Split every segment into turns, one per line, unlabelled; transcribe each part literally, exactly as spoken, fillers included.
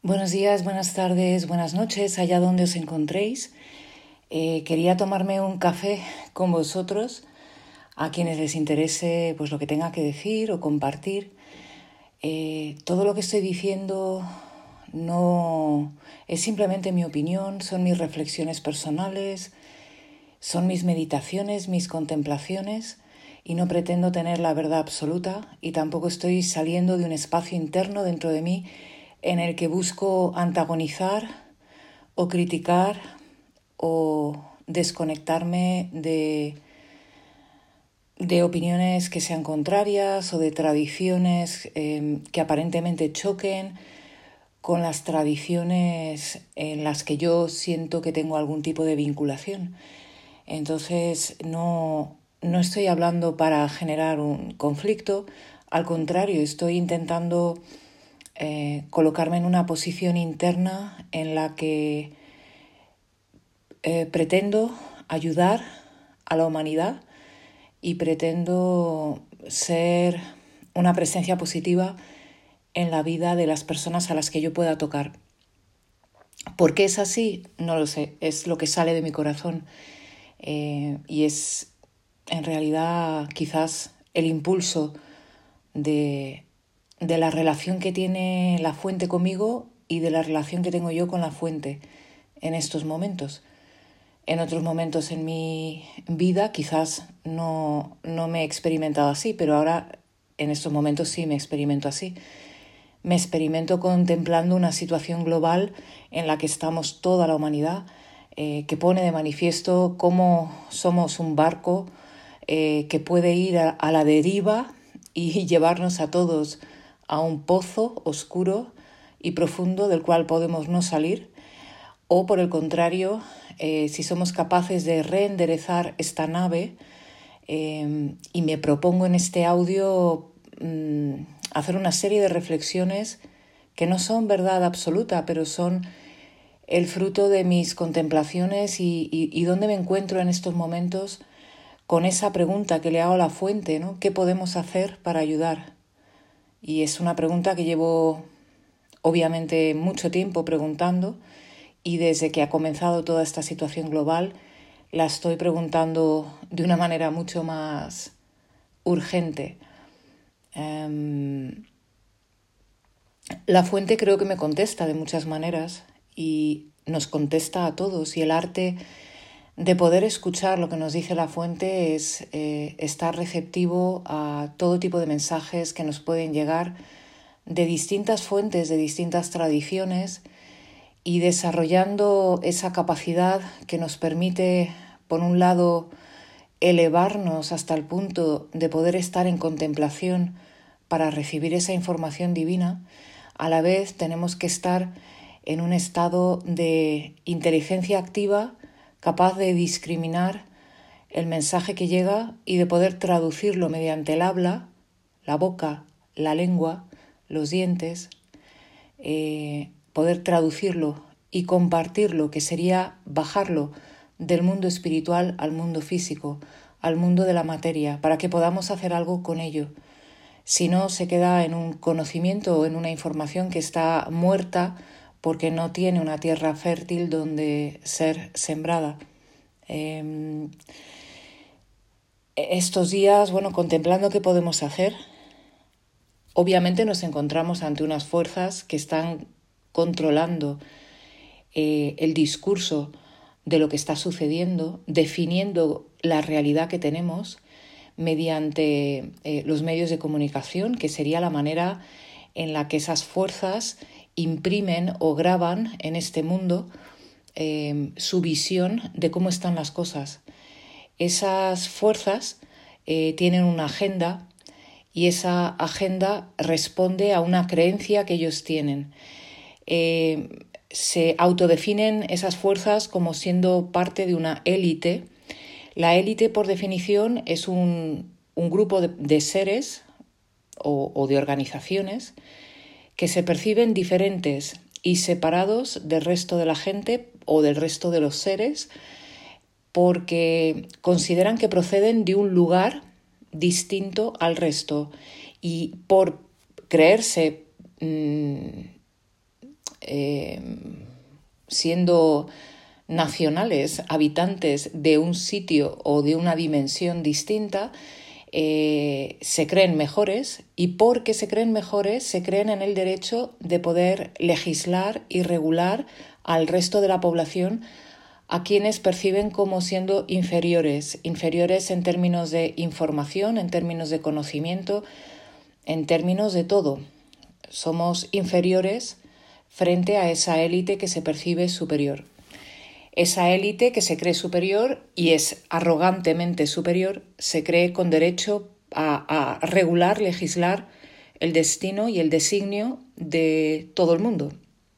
Buenos días, buenas tardes, buenas noches, allá donde os encontréis. Eh, quería tomarme un café con vosotros, a quienes les interese pues, lo que tenga que decir o compartir. Eh, todo lo que estoy diciendo no es simplemente mi opinión, son mis reflexiones personales, son mis meditaciones, mis contemplaciones, y no pretendo tener la verdad absoluta, y tampoco estoy saliendo de un espacio interno dentro de mí en el que busco antagonizar o criticar o desconectarme de, de opiniones que sean contrarias o de tradiciones eh, que aparentemente choquen con las tradiciones en las que yo siento que tengo algún tipo de vinculación. Entonces no, no estoy hablando para generar un conflicto, al contrario, estoy intentando eh, colocarme en una posición interna en la que eh, pretendo ayudar a la humanidad y pretendo ser una presencia positiva en la vida de las personas a las que yo pueda tocar. ¿Por qué es así? No lo sé, es lo que sale de mi corazón eh, y es en realidad quizás el impulso de, de la relación que tiene la fuente conmigo y de la relación que tengo yo con la fuente en estos momentos. En otros momentos en mi vida quizás no, no me he experimentado así, pero ahora en estos momentos sí me experimento así. Me experimento contemplando una situación global en la que estamos toda la humanidad, eh, que pone de manifiesto cómo somos un barco eh, que puede ir a, a la deriva y llevarnos a todos a un pozo oscuro y profundo del cual podemos no salir, o por el contrario, eh, si somos capaces de reenderezar esta nave, eh, y me propongo en este audio mmm, hacer una serie de reflexiones que no son verdad absoluta, pero son el fruto de mis contemplaciones y, y, y dónde me encuentro en estos momentos con esa pregunta que le hago a la fuente, ¿no? ¿Qué podemos hacer para ayudar? Y es una pregunta que llevo obviamente mucho tiempo preguntando, y desde que ha comenzado toda esta situación global la estoy preguntando de una manera mucho más urgente. Um, la fuente creo que me contesta de muchas maneras y nos contesta a todos, y el arte de poder escuchar lo que nos dice la fuente es eh, estar receptivo a todo tipo de mensajes que nos pueden llegar de distintas fuentes, de distintas tradiciones, y desarrollando esa capacidad que nos permite, por un lado, elevarnos hasta el punto de poder estar en contemplación para recibir esa información divina. A la vez tenemos que estar en un estado de inteligencia activa, capaz de discriminar el mensaje que llega y de poder traducirlo mediante el habla, la boca, la lengua, los dientes, eh, poder traducirlo y compartirlo, que sería bajarlo del mundo espiritual al mundo físico, al mundo de la materia, para que podamos hacer algo con ello. Si no, se queda en un conocimiento o en una información que está muerta porque no tiene una tierra fértil donde ser sembrada. Eh, estos días, bueno, contemplando qué podemos hacer, obviamente nos encontramos ante unas fuerzas que están controlando eh, el discurso de lo que está sucediendo, definiendo la realidad que tenemos mediante eh, los medios de comunicación, que sería la manera en la que esas fuerzas imprimen o graban en este mundo eh, su visión de cómo están las cosas. Esas fuerzas eh, tienen una agenda, y esa agenda responde a una creencia que ellos tienen. Eh, se autodefinen esas fuerzas como siendo parte de una élite. La élite, por definición, es un, un grupo de, de seres o, o de organizaciones que se perciben diferentes y separados del resto de la gente o del resto de los seres, porque consideran que proceden de un lugar distinto al resto, y por creerse mmm, eh, siendo nacionales, habitantes de un sitio o de una dimensión distinta, eh, se creen mejores, y porque se creen mejores se creen en el derecho de poder legislar y regular al resto de la población, a quienes perciben como siendo inferiores, inferiores en términos de información, en términos de conocimiento, en términos de todo. Somos inferiores frente a esa élite que se percibe superior. Esa élite que se cree superior y es arrogantemente superior, se cree con derecho a, a regular, legislar el destino y el designio de todo el mundo,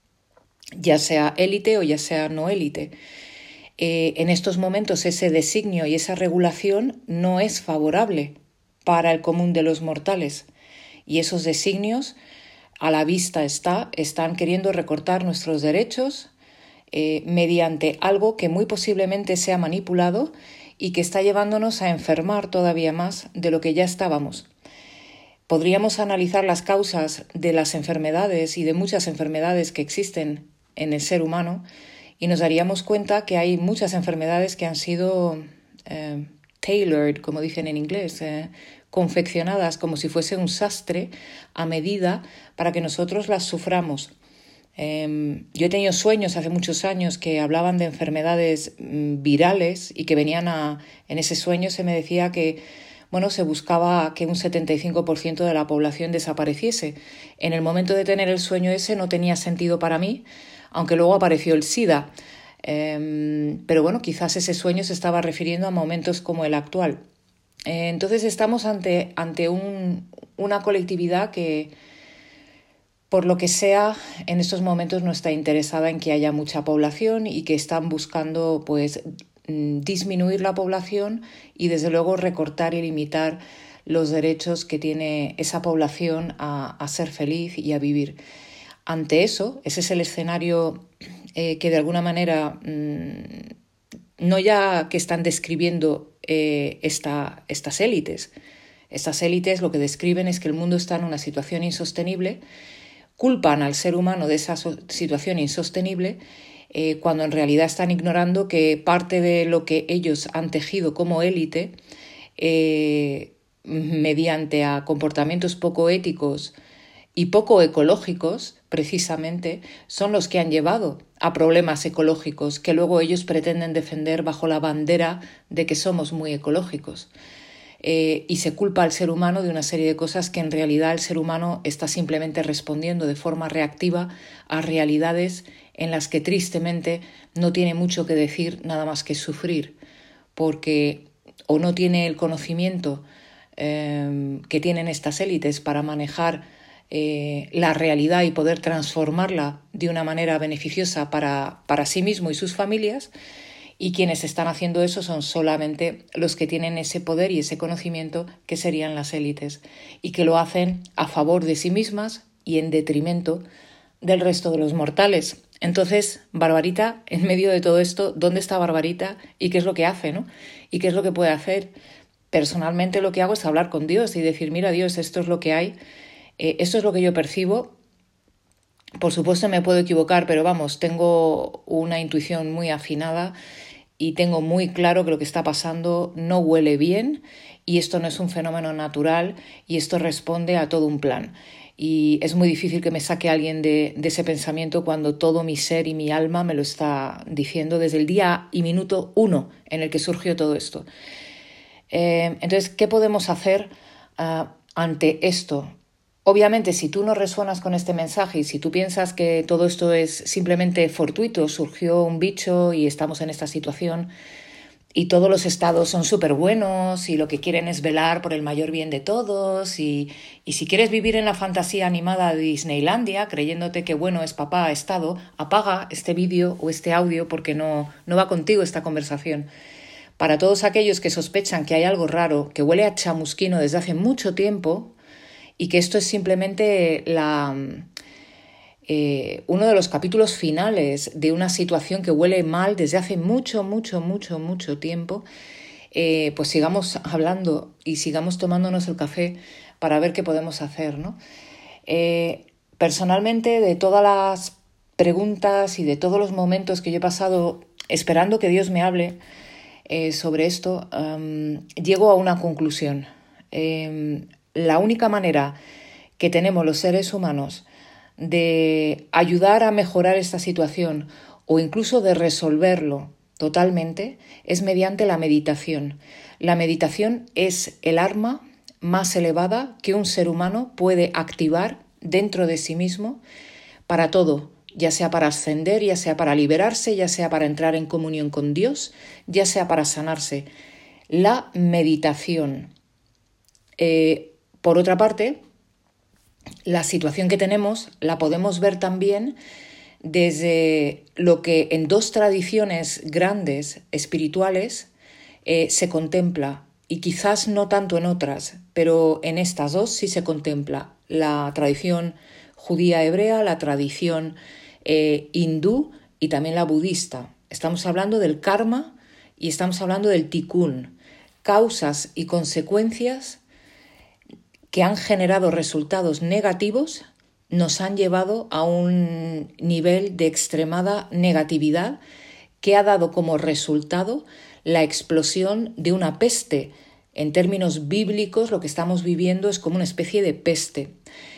ya sea élite o ya sea no élite. Eh, en estos momentos ese designio y esa regulación no es favorable para el común de los mortales, y esos designios, a la vista está, están queriendo recortar nuestros derechos eh, mediante algo que muy posiblemente sea manipulado y que está llevándonos a enfermar todavía más de lo que ya estábamos. Podríamos analizar las causas de las enfermedades y de muchas enfermedades que existen en el ser humano, y nos daríamos cuenta que hay muchas enfermedades que han sido eh, tailored, como dicen en inglés, eh, confeccionadas como si fuese un sastre a medida para que nosotros las suframos. Eh, yo he tenido sueños hace muchos años que hablaban de enfermedades mm, virales, y que venían a... En ese sueño se me decía que bueno, se buscaba que un setenta y cinco por ciento de la población desapareciese. En el momento de tener el sueño ese no tenía sentido para mí, aunque luego apareció el SIDA. Eh, pero bueno, quizás ese sueño se estaba refiriendo a momentos como el actual. Eh, entonces estamos ante, ante un, una colectividad que, por lo que sea, en estos momentos no está interesada en que haya mucha población, y que están buscando pues disminuir la población y desde luego recortar y limitar los derechos que tiene esa población a, a ser feliz y a vivir. Ante eso, ese es el escenario eh, que de alguna manera mmm, no ya que están describiendo eh, esta, estas élites. Estas élites lo que describen es que el mundo está en una situación insostenible, culpan al ser humano de esa so- situación insostenible, eh, cuando en realidad están ignorando que parte de lo que ellos han tejido como élite, eh, mediante a comportamientos poco éticos y poco ecológicos, precisamente, son los que han llevado a problemas ecológicos que luego ellos pretenden defender bajo la bandera de que somos muy ecológicos. Eh, y se culpa al ser humano de una serie de cosas que en realidad el ser humano está simplemente respondiendo de forma reactiva a realidades en las que tristemente no tiene mucho que decir, nada más que sufrir, porque o no tiene el conocimiento eh, que tienen estas élites para manejar eh, la realidad y poder transformarla de una manera beneficiosa para, para sí mismo y sus familias, y quienes están haciendo eso son solamente los que tienen ese poder y ese conocimiento, que serían las élites, y que lo hacen a favor de sí mismas y en detrimento del resto de los mortales. Entonces, Barbarita, en medio de todo esto, ¿dónde está Barbarita y qué es lo que hace, ¿no? ¿Y qué es lo que puede hacer? Personalmente lo que hago es hablar con Dios y decir, mira Dios, esto es lo que hay, eh, esto es lo que yo percibo. Por supuesto me puedo equivocar, pero vamos, tengo una intuición muy afinada y tengo muy claro que lo que está pasando no huele bien, y esto no es un fenómeno natural, y esto responde a todo un plan. Y es muy difícil que me saque alguien de, de ese pensamiento cuando todo mi ser y mi alma me lo está diciendo desde el día y minuto uno en el que surgió todo esto. Eh, entonces, ¿qué podemos hacer uh, ante esto? Obviamente, si tú no resuenas con este mensaje y si tú piensas que todo esto es simplemente fortuito, surgió un bicho y estamos en esta situación, y todos los estados son súper buenos y lo que quieren es velar por el mayor bien de todos, y, y si quieres vivir en la fantasía animada de Disneylandia creyéndote que bueno es papá estado, apaga este vídeo o este audio porque no, no va contigo esta conversación. Para todos aquellos que sospechan que hay algo raro, que huele a chamusquino desde hace mucho tiempo, y que esto es simplemente la... Eh, uno de los capítulos finales de una situación que huele mal desde hace mucho, mucho, mucho, mucho tiempo, eh, pues sigamos hablando y sigamos tomándonos el café para ver qué podemos hacer, ¿no? Eh, personalmente, de todas las preguntas y de todos los momentos que yo he pasado esperando que Dios me hable eh, sobre esto, um, llego a una conclusión. Eh, la única manera que tenemos los seres humanos de ayudar a mejorar esta situación o incluso de resolverlo totalmente es mediante la meditación. La meditación es el arma más elevada que un ser humano puede activar dentro de sí mismo para todo, ya sea para ascender, ya sea para liberarse, ya sea para entrar en comunión con Dios, ya sea para sanarse. La meditación. Eh, por otra parte, la situación que tenemos la podemos ver también desde lo que en dos tradiciones grandes espirituales eh, se contempla, y quizás no tanto en otras, pero en estas dos sí se contempla: la tradición judía hebrea, la tradición eh, hindú y también la budista. Estamos hablando del karma y estamos hablando del tikkun, causas y consecuencias que han generado resultados negativos, nos han llevado a un nivel de extremada negatividad que ha dado como resultado la explosión de una peste. En términos bíblicos, lo que estamos viviendo es como una especie de peste.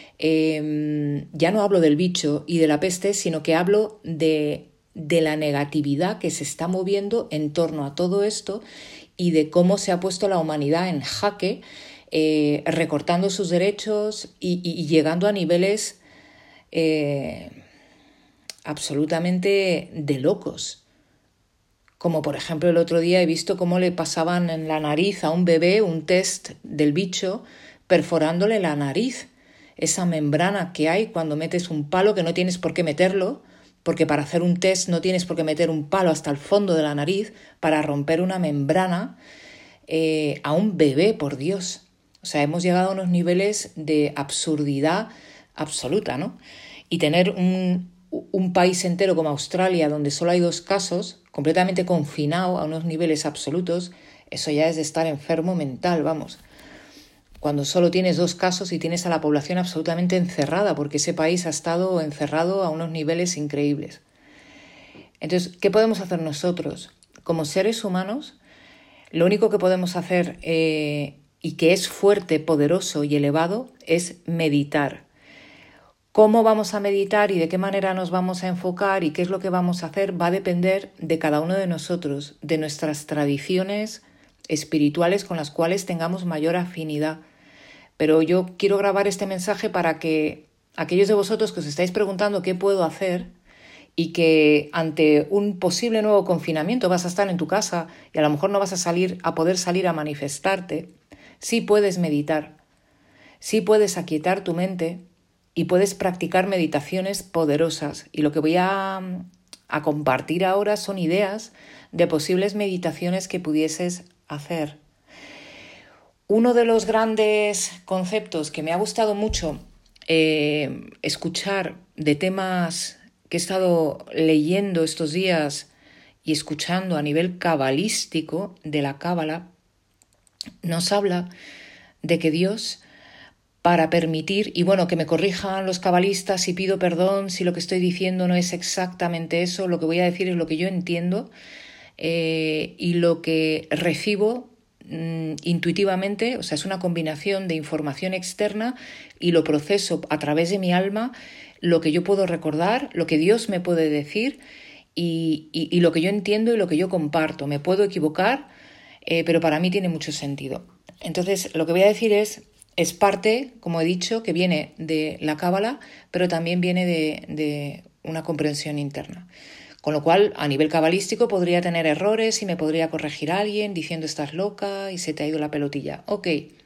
Eh, ya no hablo del bicho y de la peste, sino que hablo de, de la negatividad que se está moviendo en torno a todo esto y de cómo se ha puesto la humanidad en jaque, eh, recortando sus derechos y, y, y llegando a niveles eh, absolutamente de locos. Como por ejemplo el otro día he visto cómo le pasaban en la nariz a un bebé un test del bicho perforándole la nariz. Esa membrana que hay cuando metes un palo, que no tienes por qué meterlo, porque para hacer un test no tienes por qué meter un palo hasta el fondo de la nariz para romper una membrana eh, a un bebé, por Dios. O sea, hemos llegado a unos niveles de absurdidad absoluta, ¿no? Y tener un, un país entero como Australia, donde solo hay dos casos, completamente confinado a unos niveles absolutos, eso ya es de estar enfermo mental, vamos. Cuando solo tienes dos casos y tienes a la población absolutamente encerrada, porque ese país ha estado encerrado a unos niveles increíbles. Entonces, ¿qué podemos hacer nosotros? Como seres humanos, lo único que podemos hacer eh, y que es fuerte, poderoso y elevado es meditar. Cómo vamos a meditar y de qué manera nos vamos a enfocar y qué es lo que vamos a hacer va a depender de cada uno de nosotros, de nuestras tradiciones espirituales con las cuales tengamos mayor afinidad. Pero yo quiero grabar este mensaje para que aquellos de vosotros que os estáis preguntando qué puedo hacer y que ante un posible nuevo confinamiento vas a estar en tu casa y a lo mejor no vas a salir a poder salir a manifestarte, sí puedes meditar, sí puedes aquietar tu mente y puedes practicar meditaciones poderosas. Y lo que voy a, a compartir ahora son ideas de posibles meditaciones que pudieses hacer. Uno de los grandes conceptos que me ha gustado mucho eh, escuchar de temas que he estado leyendo estos días y escuchando a nivel cabalístico de la cábala, nos habla de que Dios, para permitir, y bueno, que me corrijan los cabalistas y pido perdón si lo que estoy diciendo no es exactamente eso, lo que voy a decir es lo que yo entiendo eh, y lo que recibo mm, intuitivamente, o sea, es una combinación de información externa y lo proceso a través de mi alma, lo que yo puedo recordar, lo que Dios me puede decir y, y, y lo que yo entiendo y lo que yo comparto. Me puedo equivocar, eh, pero para mí tiene mucho sentido. Entonces, lo que voy a decir es Es parte, como he dicho, que viene de la cábala, pero también viene de, de una comprensión interna. Con lo cual, a nivel cabalístico podría tener errores y me podría corregir alguien diciendo estás loca y se te ha ido la pelotilla. Ok.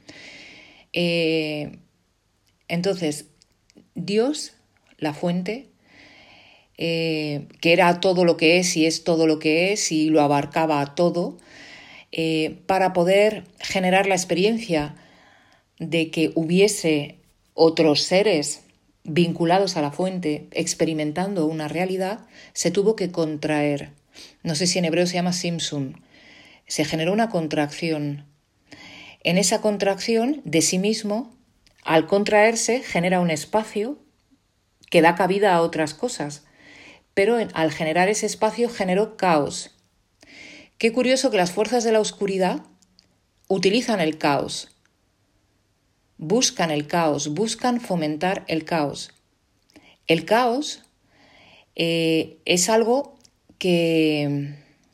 Eh, entonces, Dios, la fuente, eh, que era todo lo que es y es todo lo que es y lo abarcaba a todo, eh, para poder generar la experiencia de que hubiese otros seres vinculados a la fuente experimentando una realidad, se tuvo que contraer. No sé si en hebreo se llama simsum. Se generó una contracción. En esa contracción de sí mismo, al contraerse, genera un espacio que da cabida a otras cosas. pero en, al generar ese espacio generó caos. Qué curioso que las fuerzas de la oscuridad utilizan el caos, buscan el caos, buscan fomentar el caos. El caos eh, es algo que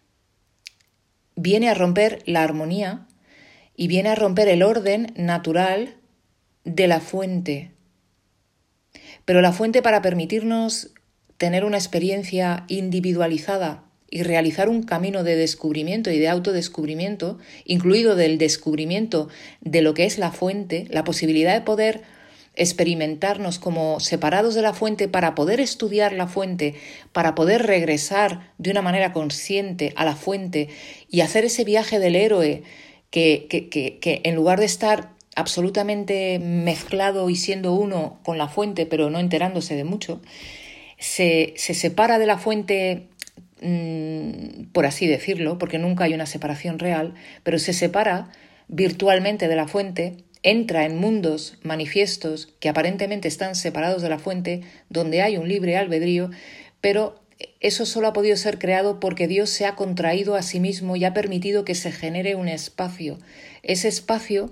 viene a romper la armonía y viene a romper el orden natural de la fuente. Pero la fuente, para permitirnos tener una experiencia individualizada y realizar un camino de descubrimiento y de autodescubrimiento, incluido del descubrimiento de lo que es la fuente, la posibilidad de poder experimentarnos como separados de la fuente para poder estudiar la fuente, para poder regresar de una manera consciente a la fuente y hacer ese viaje del héroe que, que, que, que en lugar de estar absolutamente mezclado y siendo uno con la fuente, pero no enterándose de mucho, se, se separa de la fuente, mmm, por así decirlo, porque nunca hay una separación real, pero se separa virtualmente de la fuente, entra en mundos manifiestos que aparentemente están separados de la fuente, donde hay un libre albedrío, pero eso solo ha podido ser creado porque Dios se ha contraído a sí mismo y ha permitido que se genere un espacio. Ese espacio,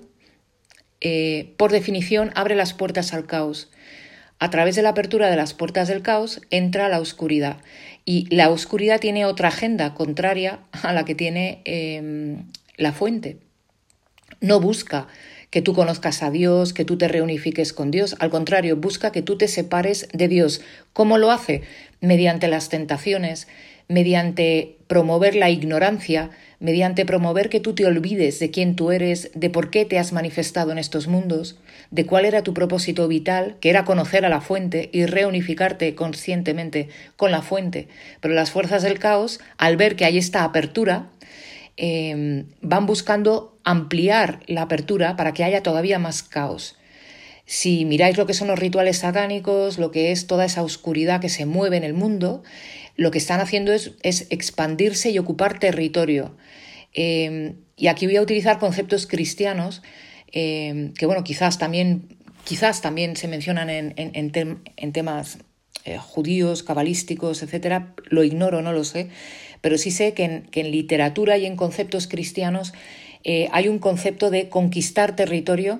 eh, por definición, abre las puertas al caos. A través de la apertura de las puertas del caos entra la oscuridad. Y la oscuridad tiene otra agenda contraria a la que tiene eh, la fuente. No busca que tú conozcas a Dios, que tú te reunifiques con Dios. Al contrario, busca que tú te separes de Dios. ¿Cómo lo hace? Mediante las tentaciones, mediante promover la ignorancia, mediante promover que tú te olvides de quién tú eres, de por qué te has manifestado en estos mundos, de cuál era tu propósito vital, que era conocer a la fuente y reunificarte conscientemente con la fuente. Pero las fuerzas del caos, al ver que hay esta apertura, eh, van buscando ampliar la apertura para que haya todavía más caos. Si miráis lo que son los rituales satánicos, lo que es toda esa oscuridad que se mueve en el mundo, lo que están haciendo es, es expandirse y ocupar territorio. Eh, y aquí voy a utilizar conceptos cristianos eh, que, bueno, quizás también, quizás también se mencionan en, en, en, tem, en temas eh, judíos, cabalísticos, etcétera. Lo ignoro, no lo sé, pero sí sé que en, que en literatura y en conceptos cristianos eh, hay un concepto de conquistar territorio.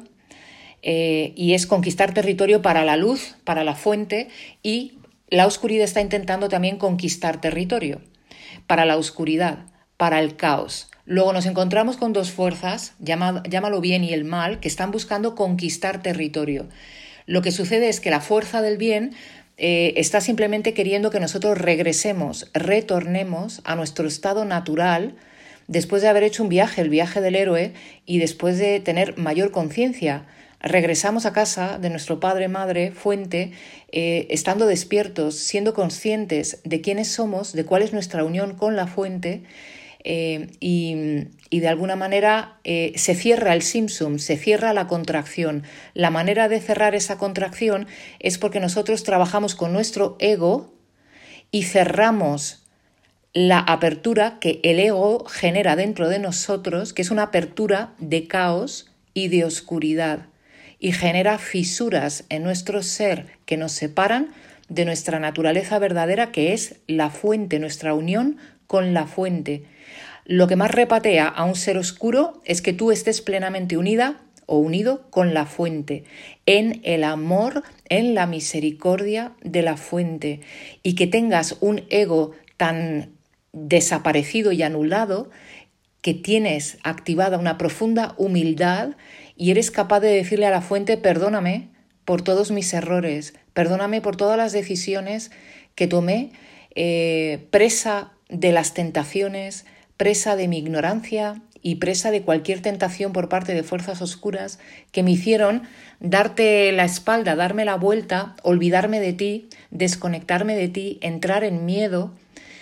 Eh, y es conquistar territorio para la luz, para la fuente, y la oscuridad está intentando también conquistar territorio para la oscuridad, para el caos. Luego nos encontramos con dos fuerzas, llama, llámalo bien y el mal, que están buscando conquistar territorio. Lo que sucede es que la fuerza del bien eh, está simplemente queriendo que nosotros regresemos, retornemos a nuestro estado natural, después de haber hecho un viaje, el viaje del héroe, y después de tener mayor conciencia. Regresamos a casa de nuestro padre, madre, fuente, eh, estando despiertos, siendo conscientes de quiénes somos, de cuál es nuestra unión con la fuente, eh, y, y de alguna manera eh, se cierra el simsum, se cierra la contracción. La manera de cerrar esa contracción es porque nosotros trabajamos con nuestro ego y cerramos la apertura que el ego genera dentro de nosotros, que es una apertura de caos y de oscuridad, y genera fisuras en nuestro ser que nos separan de nuestra naturaleza verdadera, que es la fuente, nuestra unión con la fuente. Lo que más repatea a un ser oscuro es que tú estés plenamente unida o unido con la fuente, en el amor, en la misericordia de la fuente, y que tengas un ego tan desaparecido y anulado que tienes activada una profunda humildad y eres capaz de decirle a la fuente: perdóname por todos mis errores, perdóname por todas las decisiones que tomé, eh, presa de las tentaciones, presa de mi ignorancia y presa de cualquier tentación por parte de fuerzas oscuras que me hicieron darte la espalda, darme la vuelta, olvidarme de ti, desconectarme de ti, entrar en miedo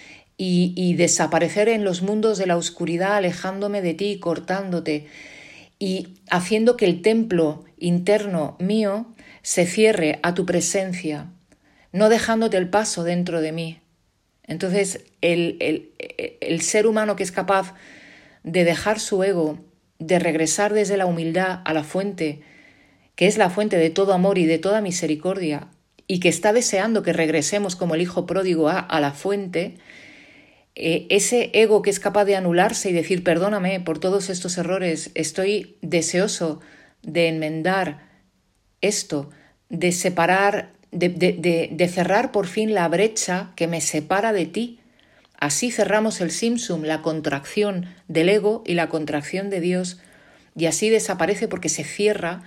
y, y desaparecer en los mundos de la oscuridad, alejándome de ti, cortándote y haciendo que el templo interno mío se cierre a tu presencia, no dejándote el paso dentro de mí. Entonces, el, el, el ser humano que es capaz de dejar su ego, de regresar desde la humildad a la fuente, que es la fuente de todo amor y de toda misericordia, y que está deseando que regresemos como el hijo pródigo a, a la fuente, eh, ese ego que es capaz de anularse y decir perdóname por todos estos errores, estoy deseoso de enmendar esto, de separar, de, de, de, de cerrar por fin la brecha que me separa de ti. Así cerramos el simsum, la contracción del ego y la contracción de Dios, y así desaparece porque se cierra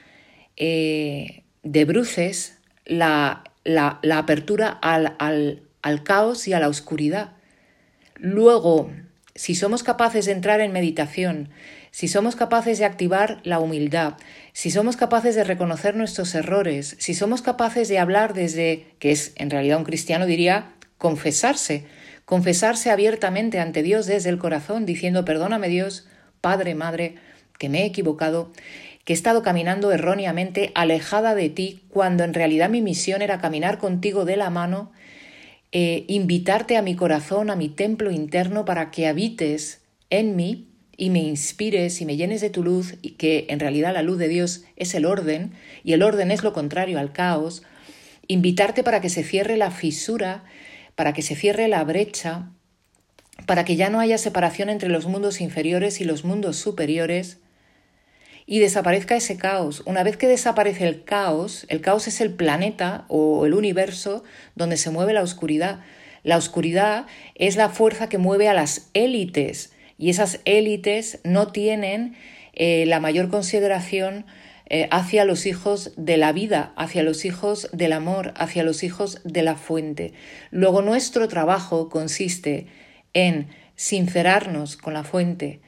eh, de bruces la, la, la apertura al, al, al caos y a la oscuridad. Luego, si somos capaces de entrar en meditación, si somos capaces de activar la humildad, si somos capaces de reconocer nuestros errores, si somos capaces de hablar desde, que es en realidad un cristiano diría, confesarse, confesarse abiertamente ante Dios desde el corazón, diciendo perdóname Dios, Padre, Madre, que me he equivocado, que he estado caminando erróneamente alejada de ti, cuando en realidad mi misión era caminar contigo de la mano, eh, invitarte a mi corazón, a mi templo interno para que habites en mí y me inspires y me llenes de tu luz, y que en realidad la luz de Dios es el orden, y el orden es lo contrario al caos. Invitarte para que se cierre la fisura, para que se cierre la brecha, para que ya no haya separación entre los mundos inferiores y los mundos superiores, y desaparezca ese caos. Una vez que desaparece el caos, el caos es el planeta o el universo donde se mueve la oscuridad. La oscuridad es la fuerza que mueve a las élites, y esas élites no tienen eh, la mayor consideración eh, hacia los hijos de la vida, hacia los hijos del amor, hacia los hijos de la fuente. Luego nuestro trabajo consiste en sincerarnos con la fuente,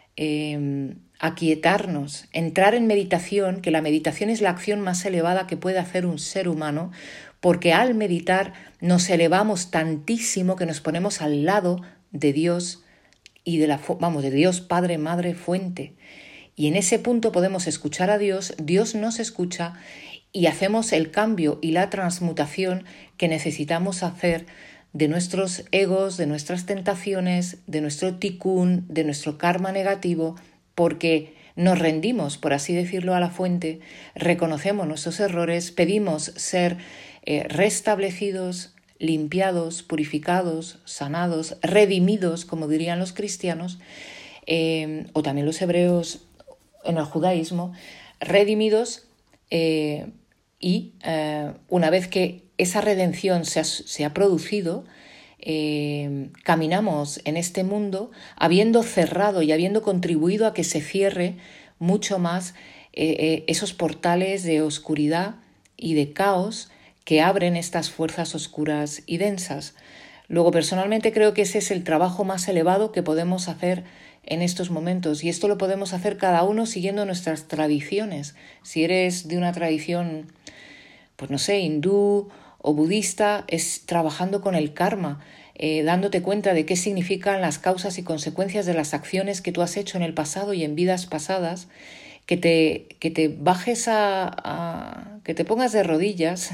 eh, aquietarnos, entrar en meditación, que la meditación es la acción más elevada que puede hacer un ser humano, porque al meditar nos elevamos tantísimo que nos ponemos al lado de Dios y de la, vamos, de Dios Padre, Madre, Fuente. Y en ese punto podemos escuchar a Dios, Dios nos escucha y hacemos el cambio y la transmutación que necesitamos hacer de nuestros egos, de nuestras tentaciones, de nuestro tikkun, de nuestro karma negativo, porque nos rendimos, por así decirlo, a la fuente, reconocemos nuestros errores, pedimos ser eh, restablecidos, limpiados, purificados, sanados, redimidos, como dirían los cristianos, eh, o también los hebreos en el judaísmo, redimidos eh, y eh, una vez que esa redención se ha, se ha producido, eh, caminamos en este mundo habiendo cerrado y habiendo contribuido a que se cierre mucho más eh, eh, esos portales de oscuridad y de caos que abren estas fuerzas oscuras y densas. Luego, personalmente creo que ese es el trabajo más elevado que podemos hacer en estos momentos, y esto lo podemos hacer cada uno siguiendo nuestras tradiciones. Si eres de una tradición, pues no sé, hindú o budista, es trabajando con el karma, eh, dándote cuenta de qué significan las causas y consecuencias de las acciones que tú has hecho en el pasado y en vidas pasadas, que te, que te bajes a, a... que te pongas de rodillas,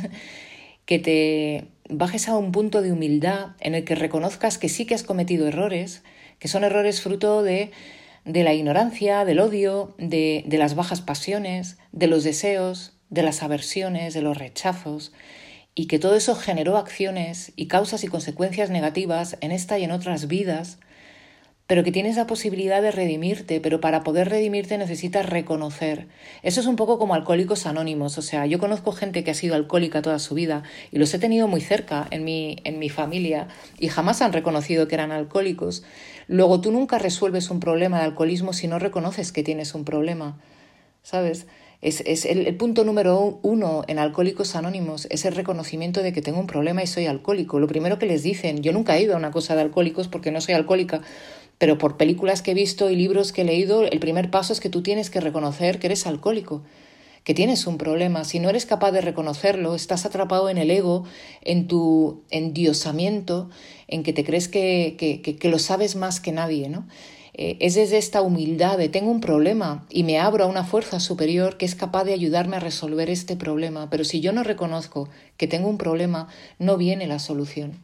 que te bajes a un punto de humildad en el que reconozcas que sí que has cometido errores, que son errores fruto de, de la ignorancia, del odio, de, de las bajas pasiones, de los deseos, de las aversiones, de los rechazos, y que todo eso generó acciones y causas y consecuencias negativas en esta y en otras vidas, pero que tienes la posibilidad de redimirte, pero para poder redimirte necesitas reconocer. Eso es un poco como Alcohólicos Anónimos, o sea, yo conozco gente que ha sido alcohólica toda su vida y los he tenido muy cerca en mi, en mi familia y jamás han reconocido que eran alcohólicos. Luego tú nunca resuelves un problema de alcoholismo si no reconoces que tienes un problema, ¿sabes? Es, es el, el punto número uno en Alcohólicos Anónimos, es el reconocimiento de que tengo un problema y soy alcohólico. Lo primero que les dicen, yo nunca he ido a una cosa de alcohólicos porque no soy alcohólica, pero por películas que he visto y libros que he leído, el primer paso es que tú tienes que reconocer que eres alcohólico, que tienes un problema. Si no eres capaz de reconocerlo, estás atrapado en el ego, en tu endiosamiento, en que te crees que, que, que, que lo sabes más que nadie, ¿no? Eh, es desde esta humildad de tengo un problema y me abro a una fuerza superior que es capaz de ayudarme a resolver este problema. Pero si yo no reconozco que tengo un problema, no viene la solución.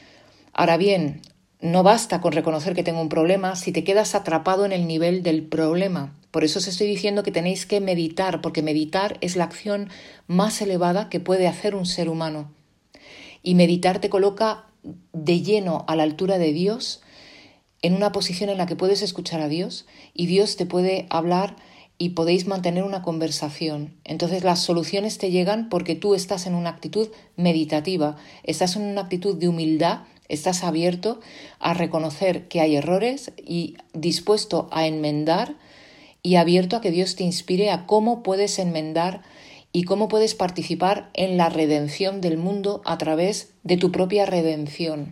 Ahora bien, no basta con reconocer que tengo un problema si te quedas atrapado en el nivel del problema. Por eso os estoy diciendo que tenéis que meditar, porque meditar es la acción más elevada que puede hacer un ser humano. Y meditar te coloca de lleno a la altura de Dios, en una posición en la que puedes escuchar a Dios y Dios te puede hablar y podéis mantener una conversación. Entonces las soluciones te llegan porque tú estás en una actitud meditativa, estás en una actitud de humildad, estás abierto a reconocer que hay errores y dispuesto a enmendar y abierto a que Dios te inspire a cómo puedes enmendar y cómo puedes participar en la redención del mundo a través de tu propia redención.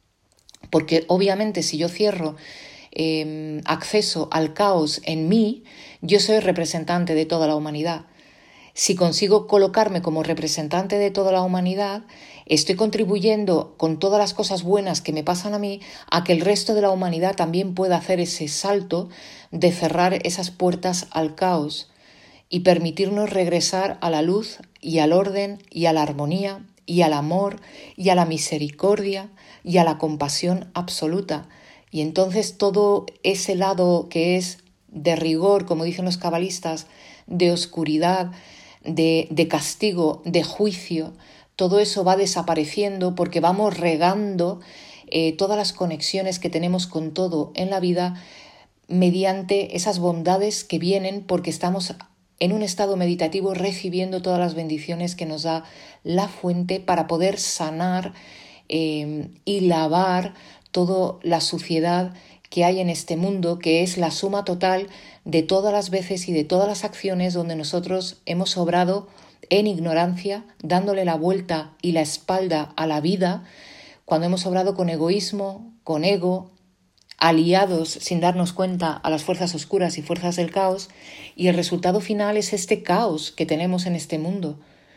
Porque obviamente si yo cierro eh, acceso al caos en mí, yo soy representante de toda la humanidad. Si consigo colocarme como representante de toda la humanidad, estoy contribuyendo con todas las cosas buenas que me pasan a mí a que el resto de la humanidad también pueda hacer ese salto de cerrar esas puertas al caos y permitirnos regresar a la luz y al orden y a la armonía y al amor y a la misericordia y a la compasión absoluta. Y entonces todo ese lado que es de rigor, como dicen los cabalistas, de oscuridad, de, de castigo, de juicio, todo eso va desapareciendo porque vamos regando eh, todas las conexiones que tenemos con todo en la vida mediante esas bondades que vienen porque estamos en un estado meditativo recibiendo todas las bendiciones que nos da la fuente para poder sanar eh, y lavar toda la suciedad que hay en este mundo, que es la suma total de todas las veces y de todas las acciones donde nosotros hemos obrado en ignorancia, dándole la vuelta y la espalda a la vida, cuando hemos obrado con egoísmo, con ego, aliados sin darnos cuenta a las fuerzas oscuras y fuerzas del caos, y el resultado final es este caos que tenemos en este mundo.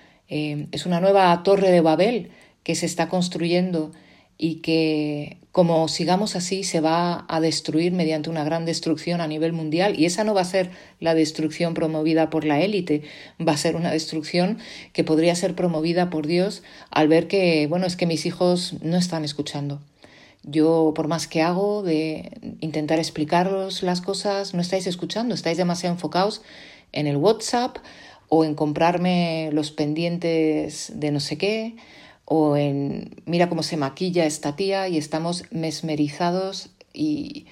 Eh, es una nueva torre de Babel que se está construyendo y que, como sigamos así, se va a destruir mediante una gran destrucción a nivel mundial. Y esa no va a ser la destrucción promovida por la élite, va a ser una destrucción que podría ser promovida por Dios al ver que, bueno, es que mis hijos no están escuchando. Yo, por más que hago de intentar explicaros las cosas, no estáis escuchando, estáis demasiado enfocados en el WhatsApp o en comprarme los pendientes de no sé qué, o en mira cómo se maquilla esta tía, y estamos mesmerizados y,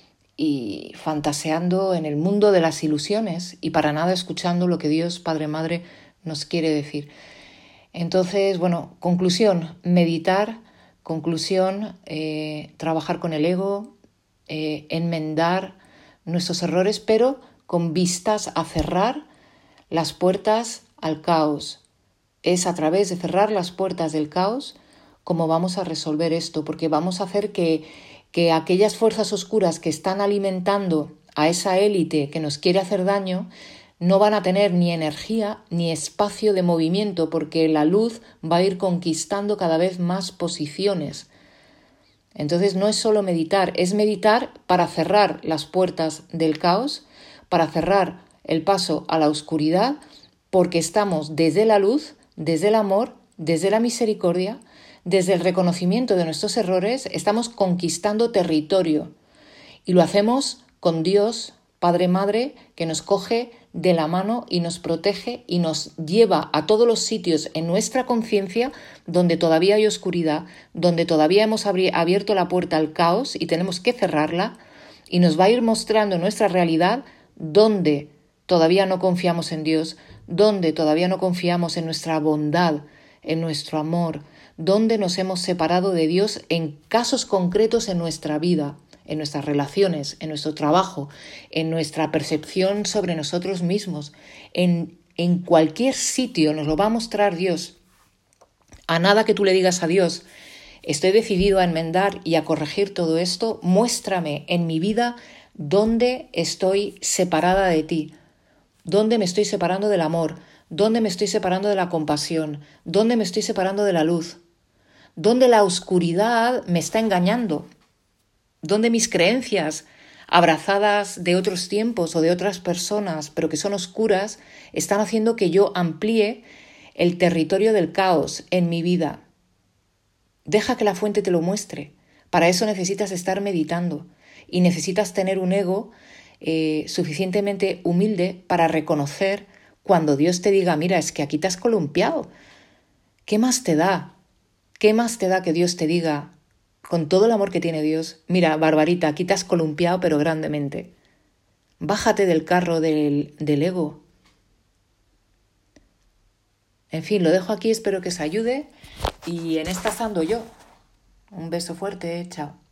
y fantaseando en el mundo de las ilusiones y para nada escuchando lo que Dios, Padre, Madre, nos quiere decir. Entonces, bueno, conclusión, meditar. Conclusión, eh, trabajar con el ego, eh, enmendar nuestros errores, pero con vistas a cerrar las puertas al caos. Es a través de cerrar las puertas del caos como vamos a resolver esto, porque vamos a hacer que, que aquellas fuerzas oscuras que están alimentando a esa élite que nos quiere hacer daño no van a tener ni energía ni espacio de movimiento, porque la luz va a ir conquistando cada vez más posiciones. Entonces no es solo meditar, es meditar para cerrar las puertas del caos, para cerrar el paso a la oscuridad, porque estamos desde la luz, desde el amor, desde la misericordia, desde el reconocimiento de nuestros errores, estamos conquistando territorio. Y lo hacemos con Dios, Padre, Madre, que nos coge de la mano y nos protege y nos lleva a todos los sitios en nuestra conciencia donde todavía hay oscuridad, donde todavía hemos abierto la puerta al caos y tenemos que cerrarla, y nos va a ir mostrando nuestra realidad donde todavía no confiamos en Dios, donde todavía no confiamos en nuestra bondad, en nuestro amor, donde nos hemos separado de Dios en casos concretos en nuestra vida, en nuestras relaciones, en nuestro trabajo, en nuestra percepción sobre nosotros mismos. En, en cualquier sitio nos lo va a mostrar Dios. A nada que tú le digas a Dios, estoy decidido a enmendar y a corregir todo esto, muéstrame en mi vida dónde estoy separada de ti, dónde me estoy separando del amor, dónde me estoy separando de la compasión, dónde me estoy separando de la luz, dónde la oscuridad me está engañando, donde mis creencias, abrazadas de otros tiempos o de otras personas, pero que son oscuras, están haciendo que yo amplíe el territorio del caos en mi vida. Deja que la fuente te lo muestre. Para eso necesitas estar meditando y necesitas tener un ego eh, suficientemente humilde para reconocer cuando Dios te diga, mira, es que aquí te has columpiado. ¿Qué más te da? ¿Qué más te da que Dios te diga, con todo el amor que tiene Dios, mira, Barbarita, aquí te has columpiado pero grandemente. Bájate del carro del, del ego. En fin, lo dejo aquí, espero que os ayude y en esta ando yo. Un beso fuerte, chao.